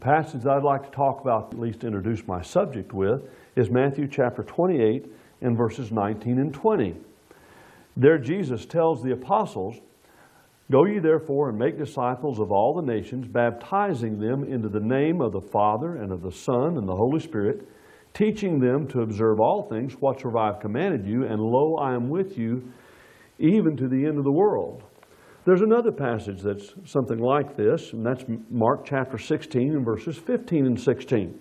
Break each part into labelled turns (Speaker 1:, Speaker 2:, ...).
Speaker 1: Passage I'd like to talk about, at least introduce my subject with, is Matthew chapter 28 and verses 19 and 20. There Jesus tells the apostles, "Go ye therefore and make disciples of all the nations, baptizing them into the name of the Father and of the Son and the Holy Spirit, teaching them to observe all things whatsoever I have commanded you, and lo, I am with you even to the end of the world." There's another passage that's something like this, and that's Mark chapter 16 and verses 15 and 16.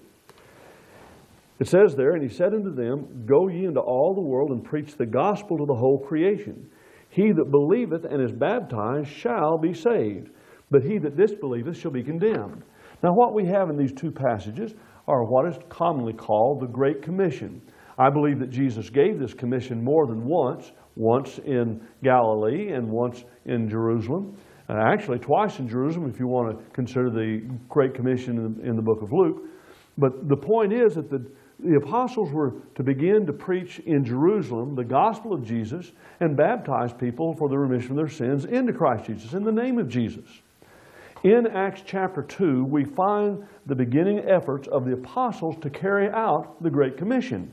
Speaker 1: It says there, "And he said unto them, Go ye into all the world and preach the gospel to the whole creation. He that believeth and is baptized shall be saved, but he that disbelieveth shall be condemned." Now what we have in these two passages are what is commonly called the Great Commission. I believe that Jesus gave this commission more than once in Galilee and once in Jerusalem. Actually twice in Jerusalem if you want to consider the Great Commission in the book of Luke. But the point is that the apostles were to begin to preach in Jerusalem the gospel of Jesus and baptize people for the remission of their sins into Christ Jesus, in the name of Jesus. In Acts chapter 2, we find the beginning efforts of the apostles to carry out the Great Commission.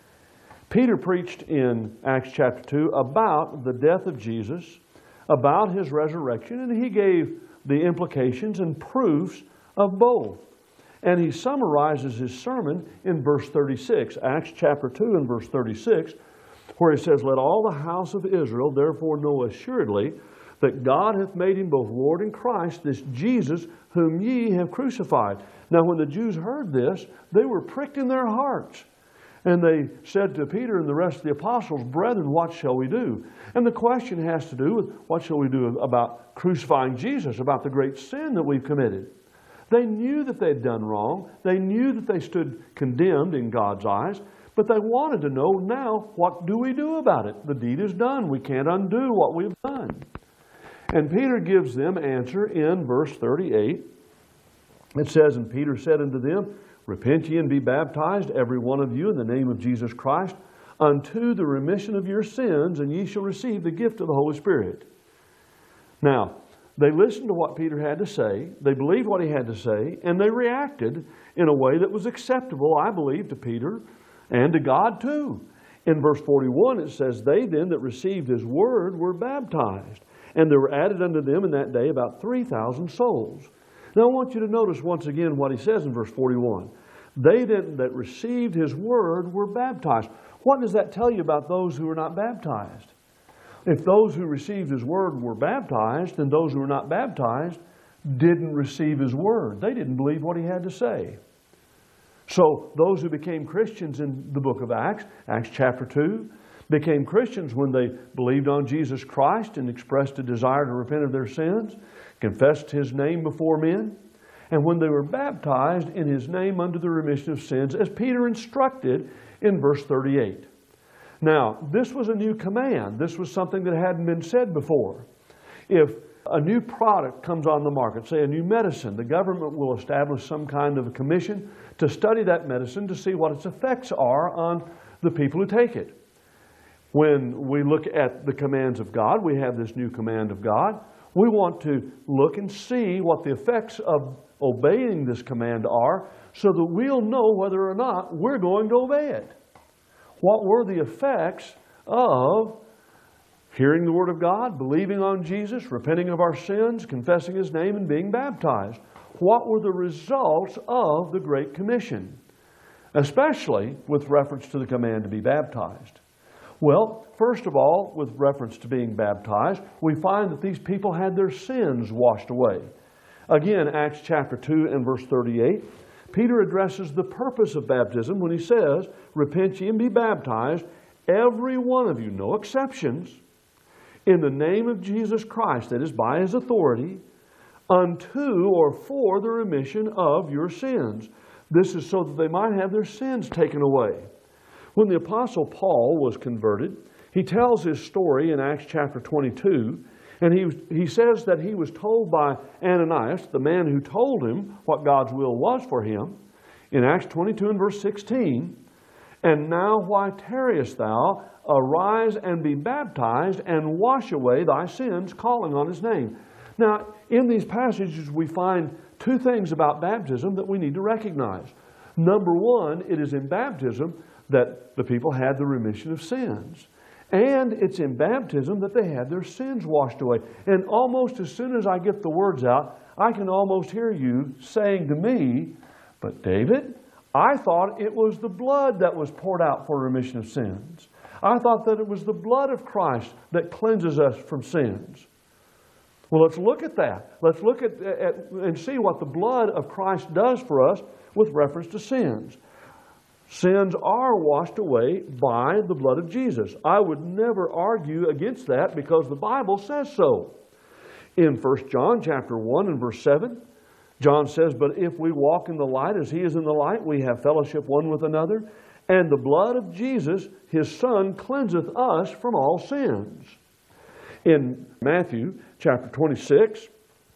Speaker 1: Peter preached in Acts chapter 2 about the death of Jesus, about his resurrection, and he gave the implications and proofs of both. And he summarizes his sermon in verse 36, Acts chapter 2 and verse 36, where he says, "Let all the house of Israel therefore know assuredly that God hath made him both Lord and Christ, this Jesus whom ye have crucified." Now when the Jews heard this, they were pricked in their hearts. And they said to Peter and the rest of the apostles, "Brethren, what shall we do?" And the question has to do with what shall we do about crucifying Jesus, about the great sin that we've committed. They knew that they'd done wrong. They knew that they stood condemned in God's eyes. But they wanted to know now, what do we do about it? The deed is done. We can't undo what we've done. And Peter gives them answer in verse 38. It says, "And Peter said unto them, Repent ye and be baptized, every one of you, in the name of Jesus Christ, unto the remission of your sins, and ye shall receive the gift of the Holy Spirit." Now, they listened to what Peter had to say, they believed what he had to say, and they reacted in a way that was acceptable, I believe, to Peter and to God too. In verse 41 it says, "They then that received his word were baptized, and there were added unto them in that day about 3,000 souls." Now I want you to notice once again what he says in verse 41. "They then that received his word were baptized." What does that tell you about those who were not baptized? If those who received his word were baptized, then those who were not baptized didn't receive his word. They didn't believe what he had to say. So those who became Christians in the book of Acts, Acts chapter 2, became Christians when they believed on Jesus Christ and expressed a desire to repent of their sins, confessed his name before men, and when they were baptized in his name unto the remission of sins, as Peter instructed in verse 38. Now, this was a new command. This was something that hadn't been said before. If a new product comes on the market, say a new medicine, the government will establish some kind of a commission to study that medicine to see what its effects are on the people who take it. When we look at the commands of God, we have this new command of God. We want to look and see what the effects of obeying this command are so that we'll know whether or not we're going to obey it. What were the effects of hearing the Word of God, believing on Jesus, repenting of our sins, confessing his name, and being baptized? What were the results of the Great Commission, especially with reference to the command to be baptized? Well, first of all, with reference to being baptized, we find that these people had their sins washed away. Again, Acts chapter 2 and verse 38, Peter addresses the purpose of baptism when he says, "Repent ye and be baptized, every one of you," no exceptions, "in the name of Jesus Christ," that is by his authority, "unto," or for, "the remission of your sins." This is so that they might have their sins taken away. When the Apostle Paul was converted, he tells his story in Acts chapter 22, and he says that he was told by Ananias, the man who told him what God's will was for him, in Acts 22 and verse 16, "And now why tarriest thou? Arise and be baptized, and wash away thy sins, calling on his name." Now, in these passages we find two things about baptism that we need to recognize. Number one, it is in baptism that the people had the remission of sins. And it's in baptism that they had their sins washed away. And almost as soon as I get the words out, I can almost hear you saying to me, "But David, I thought it was the blood that was poured out for remission of sins. I thought that it was the blood of Christ that cleanses us from sins." Well, let's look at that. Let's look at and see what the blood of Christ does for us with reference to sins. Sins are washed away by the blood of Jesus. I would never argue against that because the Bible says so. In 1 John chapter 1 and verse 7, John says, "But if we walk in the light as He is in the light, we have fellowship one with another, and the blood of Jesus, His Son, cleanseth us from all sins." In Matthew chapter 26,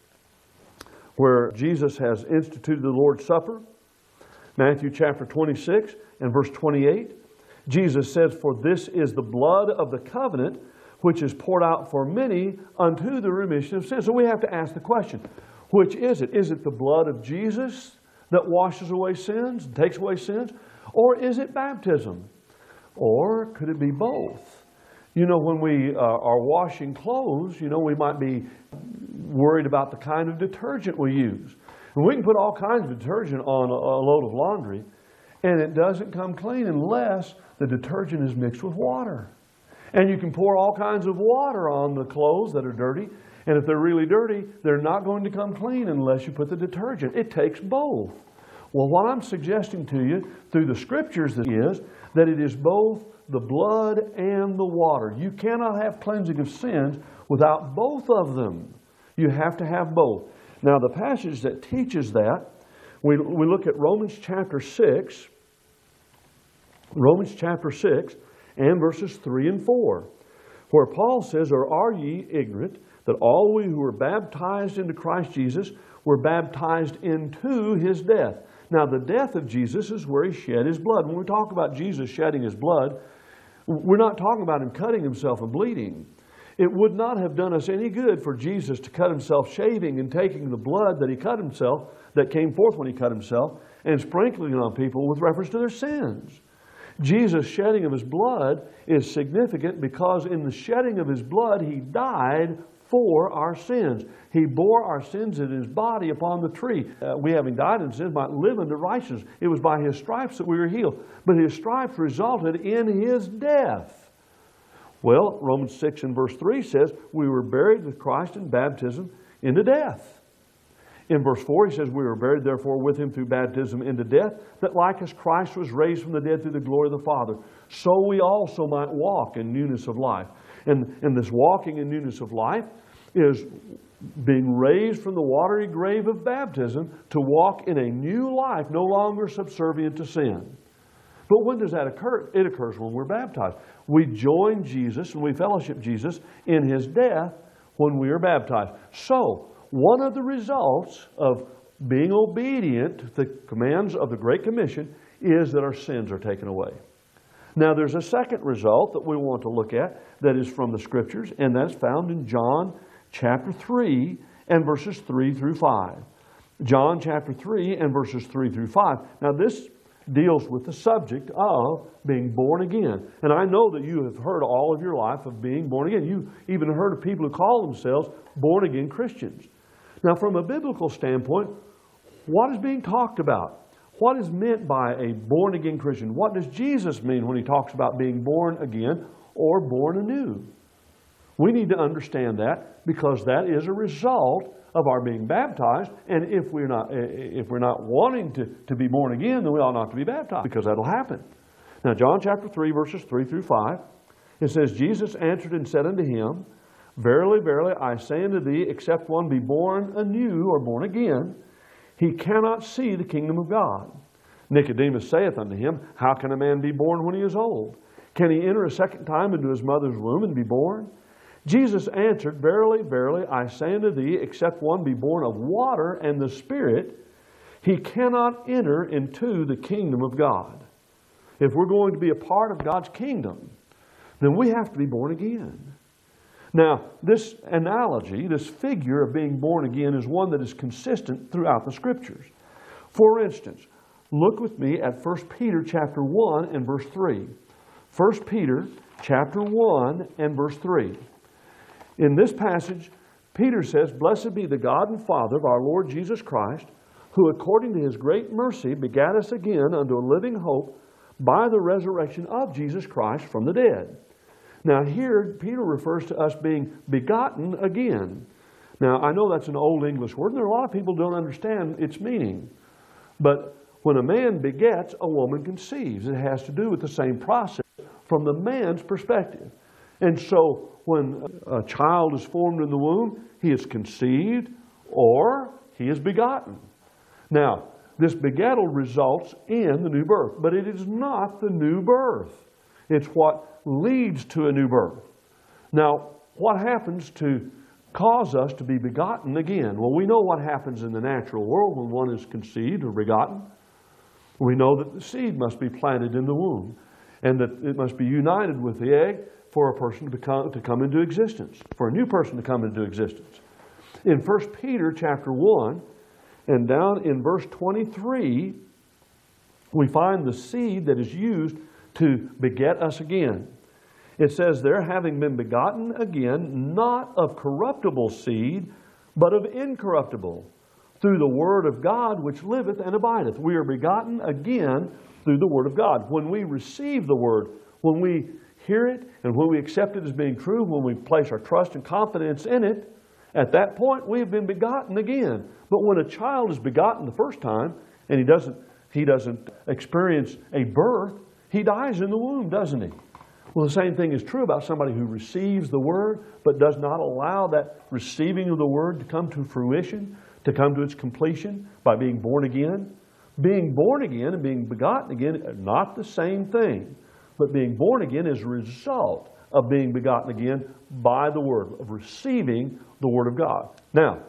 Speaker 1: where Jesus has instituted the Lord's Supper, Matthew chapter 26 and verse 28, Jesus says, "For this is the blood of the covenant, which is poured out for many unto the remission of sins." So we have to ask the question, which is it? Is it the blood of Jesus that washes away sins, takes away sins? Or is it baptism? Or could it be both? You know, when we are washing clothes, you know, we might be worried about the kind of detergent we use. And we can put all kinds of detergent on a load of laundry, and it doesn't come clean unless the detergent is mixed with water. And you can pour all kinds of water on the clothes that are dirty, and if they're really dirty, they're not going to come clean unless you put the detergent. It takes both. Well, what I'm suggesting to you through the Scriptures is that it is both the blood and the water. You cannot have cleansing of sins without both of them. You have to have both. Now, the passage that teaches that, we look at Romans chapter 6, and verses 3 and 4, where Paul says, "Or are ye ignorant that all we who were baptized into Christ Jesus were baptized into His death?" Now, the death of Jesus is where He shed His blood. When we talk about Jesus shedding His blood, we're not talking about Him cutting Himself and bleeding. It would not have done us any good for Jesus to cut Himself shaving and taking the blood that He cut Himself, that came forth when He cut Himself, and sprinkling it on people with reference to their sins. Jesus' shedding of His blood is significant because in the shedding of His blood, He died for our sins. He bore our sins in His body upon the tree. We, having died in sins, might live unto righteousness. It was by His stripes that we were healed. But His stripes resulted in His death. Well, Romans 6 and verse 3 says, "We were buried with Christ in baptism into death." In verse 4 he says, "We were buried therefore with Him through baptism into death, that like as Christ was raised from the dead through the glory of the Father, so we also might walk in newness of life." And this walking in newness of life is being raised from the watery grave of baptism to walk in a new life, no longer subservient to sin. But when does that occur? It occurs when we're baptized. We join Jesus and we fellowship Jesus in His death when we are baptized. So, one of the results of being obedient to the commands of the Great Commission is that our sins are taken away. Now, there's a second result that we want to look at that is from the Scriptures, and that's found in John chapter 3 and verses 3 through 5. John chapter 3 and verses 3 through 5. Now, this deals with the subject of being born again. And I know that you have heard all of your life of being born again. You even heard of people who call themselves born again Christians. Now, from a biblical standpoint, what is being talked about? What is meant by a born again Christian? What does Jesus mean when He talks about being born again or born anew? We need to understand that because that is a result of our being baptized, and if we're not wanting to be born again, then we ought not to be baptized, because that'll happen. Now, John chapter 3, verses 3 through 5, it says, "Jesus answered and said unto him, Verily, verily, I say unto thee, except one be born anew," or born again, "he cannot see the kingdom of God. Nicodemus saith unto him, How can a man be born when he is old? Can he enter a second time into his mother's womb and be born? Jesus answered, Verily, verily, I say unto thee, except one be born of water and the Spirit, he cannot enter into the kingdom of God." If we're going to be a part of God's kingdom, then we have to be born again. Now, this analogy, this figure of being born again is one that is consistent throughout the Scriptures. For instance, look with me at 1 Peter chapter 1 and verse 3. 1 Peter chapter 1 and verse 3. In this passage, Peter says, "Blessed be the God and Father of our Lord Jesus Christ, who according to His great mercy begat us again unto a living hope by the resurrection of Jesus Christ from the dead." Now here, Peter refers to us being begotten again. Now, I know that's an old English word, and there are a lot of people who don't understand its meaning. But when a man begets, a woman conceives. It has to do with the same process from the man's perspective. And so when a child is formed in the womb, he is conceived or he is begotten. Now, this begettal results in the new birth, but it is not the new birth. It's what leads to a new birth. Now, what happens to cause us to be begotten again? Well, we know what happens in the natural world when one is conceived or begotten. We know that the seed must be planted in the womb and that it must be united with the egg for a person to come into existence, for a new person to come into existence. In 1 Peter chapter 1 and down in verse 23, we find the seed that is used to beget us again. It says there, "Having been begotten again, not of corruptible seed, but of incorruptible, through the word of God which liveth and abideth." We are begotten again through the word of God. When we receive the word, when we hear it, and when we accept it as being true, when we place our trust and confidence in it, at that point we have been begotten again. But when a child is begotten the first time, and he doesn't experience a birth, he dies in the womb, doesn't he? Well, the same thing is true about somebody who receives the Word, but does not allow that receiving of the Word to come to fruition, to come to its completion by being born again. Being born again and being begotten again are not the same thing. But being born again is a result of being begotten again by the Word, of receiving the Word of God. Now,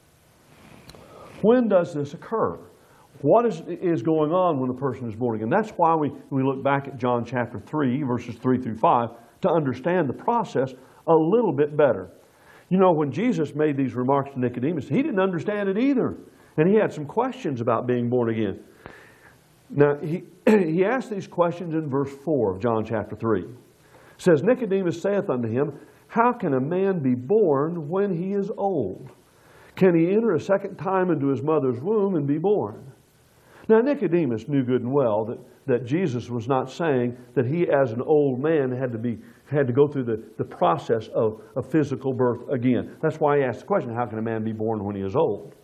Speaker 1: when does this occur? What is going on when a person is born again? That's why we look back at John chapter 3, verses 3 through 5, to understand the process a little bit better. You know, when Jesus made these remarks to Nicodemus, he didn't understand it either. And he had some questions about being born again. Now, he asked these questions in verse 4 of John chapter 3. It says, "Nicodemus saith unto him, How can a man be born when he is old? Can he enter a second time into his mother's womb and be born?" Now, Nicodemus knew good and well that Jesus was not saying that he, as an old man, had to go through the process of a physical birth again. That's why he asked the question, how can a man be born when he is old?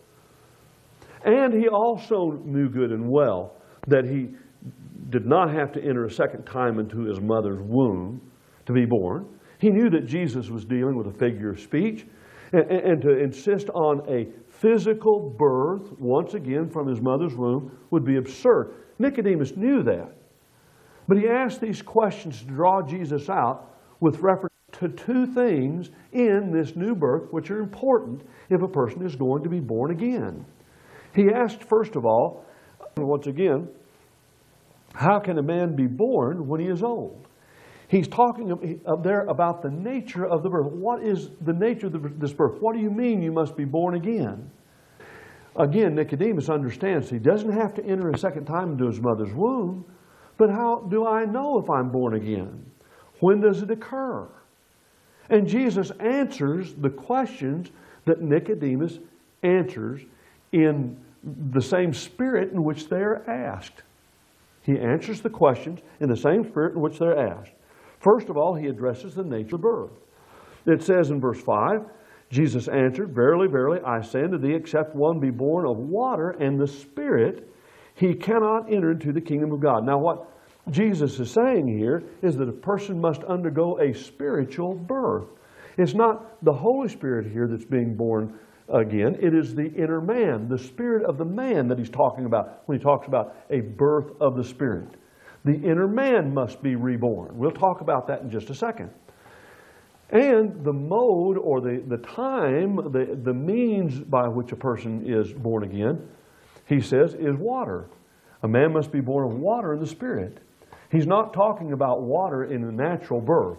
Speaker 1: And he also knew good and well that he did not have to enter a second time into his mother's womb to be born. He knew that Jesus was dealing with a figure of speech, and to insist on a physical birth, once again from his mother's womb, would be absurd. Nicodemus knew that. But he asked these questions to draw Jesus out with reference to two things in this new birth which are important if a person is going to be born again. He asked, first of all, once again, how can a man be born when he is old? He's talking there about the nature of the birth. What is the nature of this birth? What do you mean you must be born again? Again, Nicodemus understands he doesn't have to enter a second time into his mother's womb, but how do I know if I'm born again? When does it occur? And Jesus answers the questions that Nicodemus answers in the same spirit in which they are asked. He answers the questions in the same spirit in which they're asked. First of all, he addresses the nature of birth. It says in verse 5, Jesus answered, "Verily, verily, I say unto thee, except one be born of water and the Spirit, he cannot enter into the kingdom of God." Now what Jesus is saying here is that a person must undergo a spiritual birth. It's not the Holy Spirit here that's being born again. It is the inner man, the spirit of the man that he's talking about when he talks about a birth of the Spirit. The inner man must be reborn. We'll talk about that in just a second. And the mode or the time, the means by which a person is born again, he says, is water. A man must be born of water and the Spirit. He's not talking about water in a natural birth.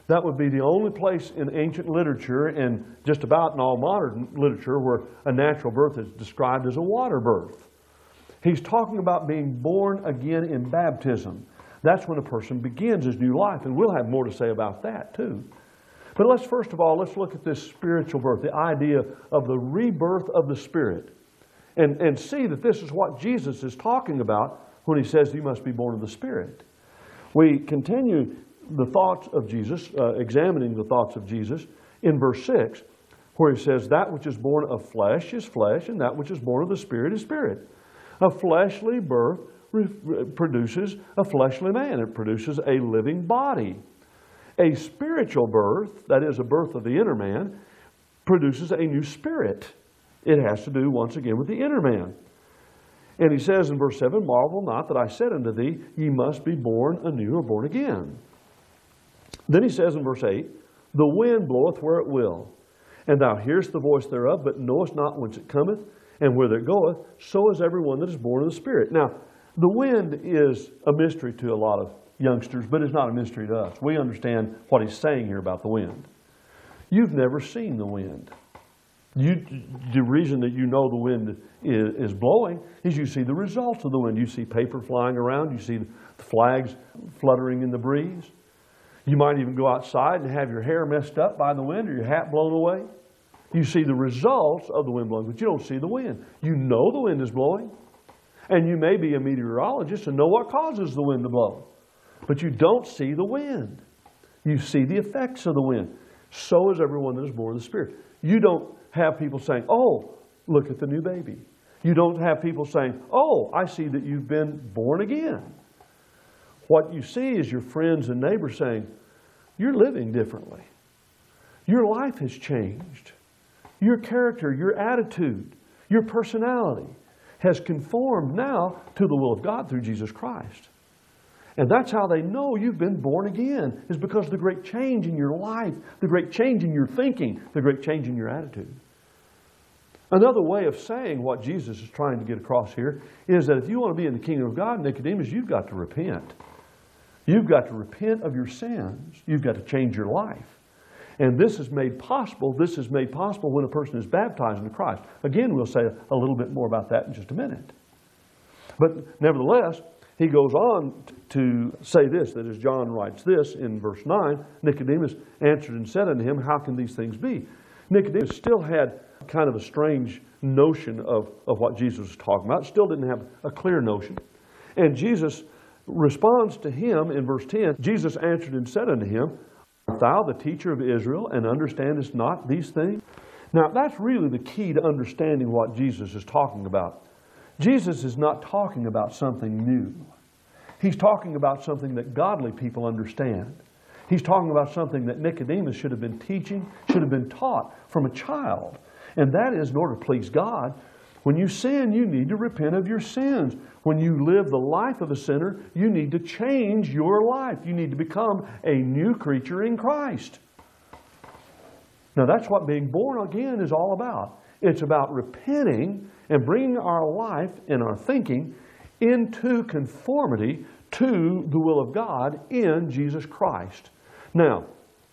Speaker 1: That would be the only place in ancient literature and just about in all modern literature where a natural birth is described as a water birth. He's talking about being born again in baptism. That's when a person begins his new life, and we'll have more to say about that too. But let's first of all, let's look at this spiritual birth, the idea of the rebirth of the Spirit, and see that this is what Jesus is talking about when he says you must be born of the Spirit. We continue the thoughts of Jesus, examining the thoughts of Jesus in verse 6, where he says, that which is born of flesh is flesh, and that which is born of the Spirit is spirit. A fleshly birth produces a fleshly man. It produces a living body. A spiritual birth, that is a birth of the inner man, produces a new spirit. It has to do once again with the inner man. And he says in verse 7, marvel not that I said unto thee, ye must be born anew or born again. Then he says in verse 8, the wind bloweth where it will, and thou hearest the voice thereof, but knowest not whence it cometh, and whither it goeth. So is every one that is born of the Spirit. Now, the wind is a mystery to a lot of youngsters, but it's not a mystery to us. We understand what he's saying here about the wind. You've never seen the wind. The reason that you know the wind is blowing is you see the results of the wind. You see paper flying around. You see the flags fluttering in the breeze. You might even go outside and have your hair messed up by the wind or your hat blown away. You see the results of the wind blowing, but you don't see the wind. You know the wind is blowing, and you may be a meteorologist and know what causes the wind to blow, but you don't see the wind. You see the effects of the wind. So is everyone that is born of the Spirit. You don't have people saying, oh, look at the new baby. You don't have people saying, oh, I see that you've been born again. What you see is your friends and neighbors saying, you're living differently. Your life has changed. Your character, your attitude, your personality has conformed now to the will of God through Jesus Christ. And that's how they know you've been born again, is because of the great change in your life, the great change in your thinking, the great change in your attitude. Another way of saying what Jesus is trying to get across here is that if you want to be in the kingdom of God, Nicodemus, you've got to repent. You've got to repent of your sins. You've got to change your life. And this is made possible. This is made possible when a person is baptized into Christ. Again, we'll say a little bit more about that in just a minute. But nevertheless, he goes on to say this, that as John writes this in verse 9, Nicodemus answered and said unto him, how can these things be? Nicodemus still had kind of a strange notion of what Jesus was talking about. Still didn't have a clear notion. And Jesus responds to him in verse 10, Jesus answered and said unto him, art thou the teacher of Israel, and understandest not these things? Now that's really the key to understanding what Jesus is talking about. Jesus is not talking about something new. He's talking about something that godly people understand. He's talking about something that Nicodemus should have been teaching, should have been taught from a child. And that is, in order to please God, when you sin, you need to repent of your sins. When you live the life of a sinner, you need to change your life. You need to become a new creature in Christ. Now that's what being born again is all about. It's about repenting and bringing our life and our thinking into conformity to the will of God in Jesus Christ. Now,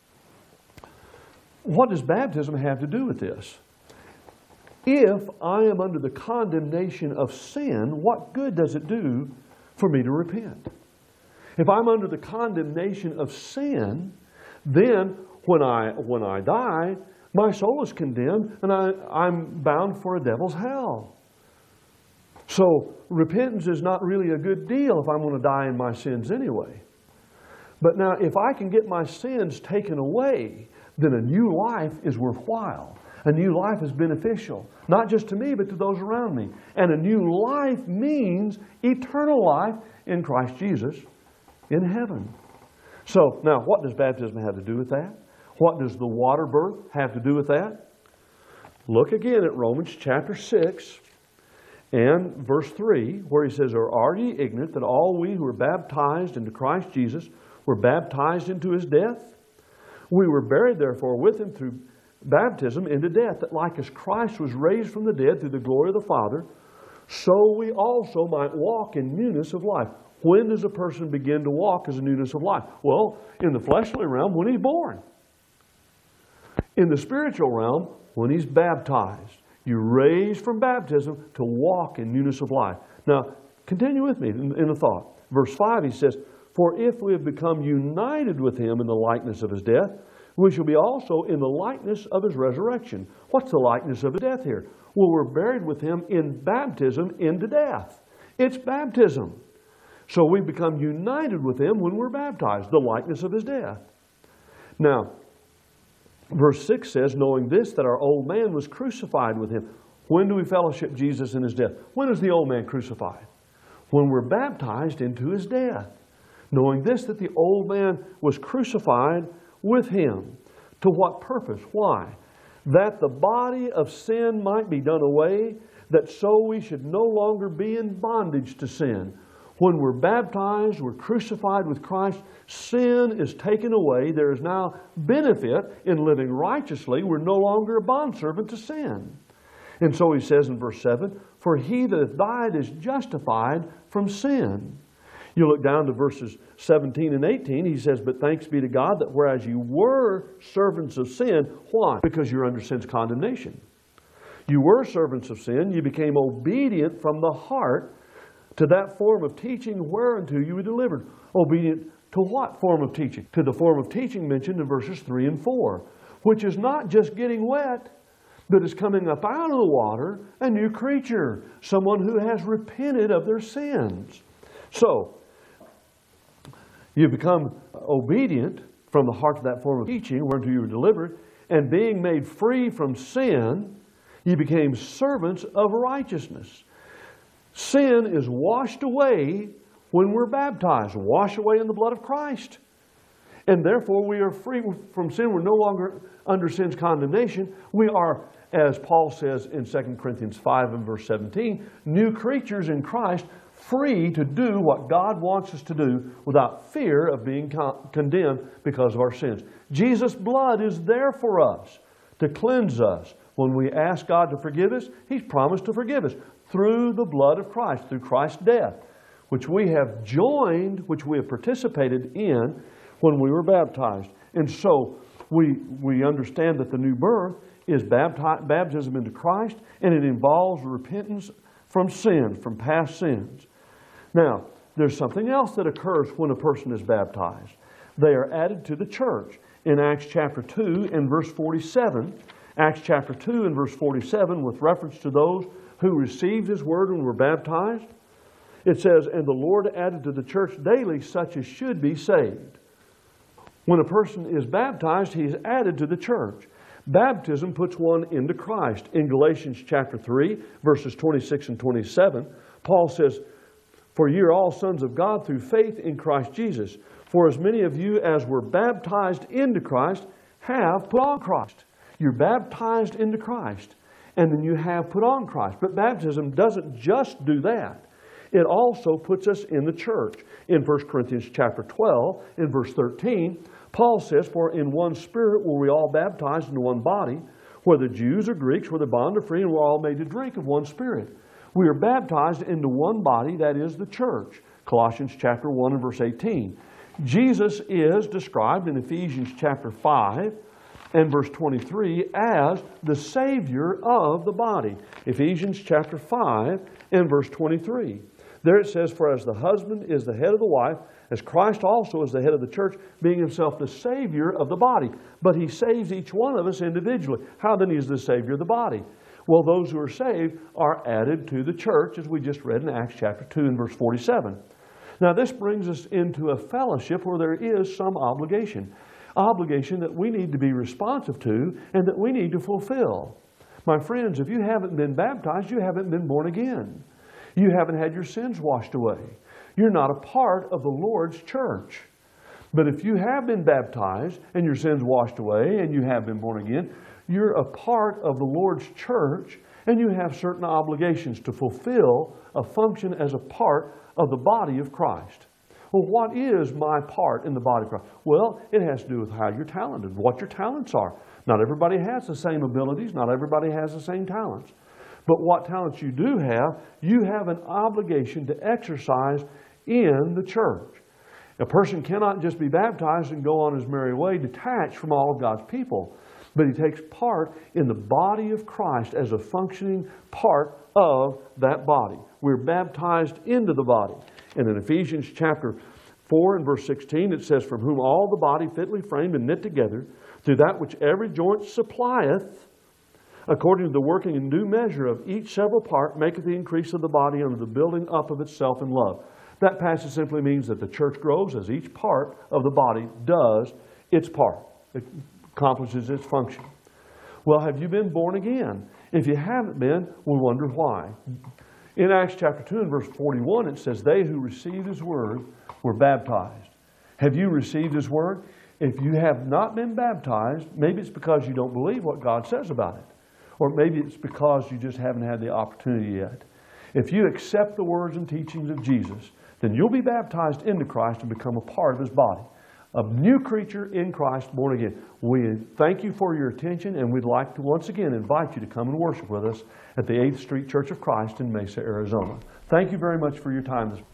Speaker 1: what does baptism have to do with this? If I am under the condemnation of sin, what good does it do for me to repent? If I'm under the condemnation of sin, then when I die, my soul is condemned and I'm bound for a devil's hell. So repentance is not really a good deal if I'm going to die in my sins anyway. But now if I can get my sins taken away, then a new life is worthwhile. A new life is beneficial, not just to me, but to those around me. And a new life means eternal life in Christ Jesus in heaven. So now what does baptism have to do with that? What does the water birth have to do with that? Look again at Romans chapter 6 and verse 3, where he says, or are ye ignorant that all we who were baptized into Christ Jesus were baptized into his death? We were buried therefore with him through baptism into death, that like as Christ was raised from the dead through the glory of the Father, so we also might walk in newness of life. When does a person begin to walk as a newness of life? Well, in the fleshly realm, when he's born. In the spiritual realm, when he's baptized. You're raised from baptism to walk in newness of life. Now, continue with me in the thought. Verse 5, he says, for if we have become united with him in the likeness of his death, we shall be also in the likeness of his resurrection. What's the likeness of his death here? Well, we're buried with him in baptism into death. It's baptism. So we become united with him when we're baptized, the likeness of his death. Now, verse 6 says, knowing this, that our old man was crucified with him. When do we fellowship Jesus in his death? When is the old man crucified? When we're baptized into his death. Knowing this, that the old man was crucified with him. To what purpose? Why? That the body of sin might be done away, that so we should no longer be in bondage to sin. When we're baptized, we're crucified with Christ, sin is taken away. There is now benefit in living righteously. We're no longer a bondservant to sin. And so he says in verse 7, for he that hath died is justified from sin. You look down to verses 17 and 18, he says, but thanks be to God that whereas you were servants of sin, why? Because you're under sin's condemnation. You were servants of sin, you became obedient from the heart to that form of teaching whereunto you were delivered. Obedient to what form of teaching? To the form of teaching mentioned in verses 3 and 4, which is not just getting wet, but is coming up out of the water, a new creature, someone who has repented of their sins. So, you become obedient from the heart to that form of teaching whereunto you were delivered, and being made free from sin, you became servants of righteousness. Sin is washed away when we're baptized, washed away in the blood of Christ. And therefore we are free from sin. We're no longer under sin's condemnation. We are, as Paul says in 2 Corinthians 5 and verse 17, new creatures in Christ, free to do what God wants us to do without fear of being condemned because of our sins. Jesus' blood is there for us to cleanse us. When we ask God to forgive us, He's promised to forgive us through the blood of Christ, through Christ's death, which we have joined, which we have participated in when we were baptized. And so we understand that the new birth is baptism into Christ, and it involves repentance from sin, from past sins. Now, there's something else that occurs when a person is baptized. They are added to the church. In Acts chapter 2 and verse 47, Acts chapter 2 and verse 47, with reference to those who received His word and were baptized, it says, and the Lord added to the church daily such as should be saved. When a person is baptized, he is added to the church. Baptism puts one into Christ. In Galatians chapter 3, verses 26 and 27, Paul says, for ye are all sons of God through faith in Christ Jesus. For as many of you as were baptized into Christ have put on Christ. You're baptized into Christ, and then you have put on Christ. But baptism doesn't just do that. It also puts us in the church. In 1 Corinthians chapter 12, in verse 13, Paul says, for in one Spirit were we all baptized into one body, whether Jews or Greeks, whether bond or free, and we're all made to drink of one Spirit. We are baptized into one body, that is the church. Colossians chapter 1 and verse 18. Jesus is described in Ephesians chapter 5 and verse 23 as the Savior of the body. Ephesians chapter 5 and verse 23. There it says, for as the husband is the head of the wife, as Christ also is the head of the church, being Himself the Savior of the body. But He saves each one of us individually. How then is the Savior of the body? Well, those who are saved are added to the church, as we just read in Acts chapter 2 and verse 47. Now this brings us into a fellowship where there is some obligation. Obligation that we need to be responsive to and that we need to fulfill. My friends, if you haven't been baptized, you haven't been born again. You haven't had your sins washed away. You're not a part of the Lord's church. But if you have been baptized and your sins washed away and you have been born again, you're a part of the Lord's church and you have certain obligations to fulfill a function as a part of the body of Christ. Well, what is my part in the body of Christ? Well, it has to do with how you're talented, what your talents are. Not everybody has the same abilities. Not everybody has the same talents. But what talents you have an obligation to exercise in the church. A person cannot just be baptized and go on his merry way detached from all of God's people, but he takes part in the body of Christ as a functioning part of that body. We're baptized into the body. And in Ephesians chapter 4 and verse 16, it says, "From whom all the body fitly framed and knit together, through that which every joint supplieth, according to the working in due measure of each several part, maketh the increase of the body unto the building up of itself in love." That passage simply means that the church grows as each part of the body does its part. It accomplishes its function. Well, have you been born again? If you haven't been, we wonder why. In Acts chapter 2 and verse 41, it says, "They who received His word were baptized." Have you received His word? If you have not been baptized, maybe it's because you don't believe what God says about it. Or maybe it's because you just haven't had the opportunity yet. If you accept the words and teachings of Jesus, then you'll be baptized into Christ and become a part of His body. A new creature in Christ, born again. We thank you for your attention, and we'd like to once again invite you to come and worship with us at the 8th Street Church of Christ in Mesa, Arizona. Thank you very much for your time this morning.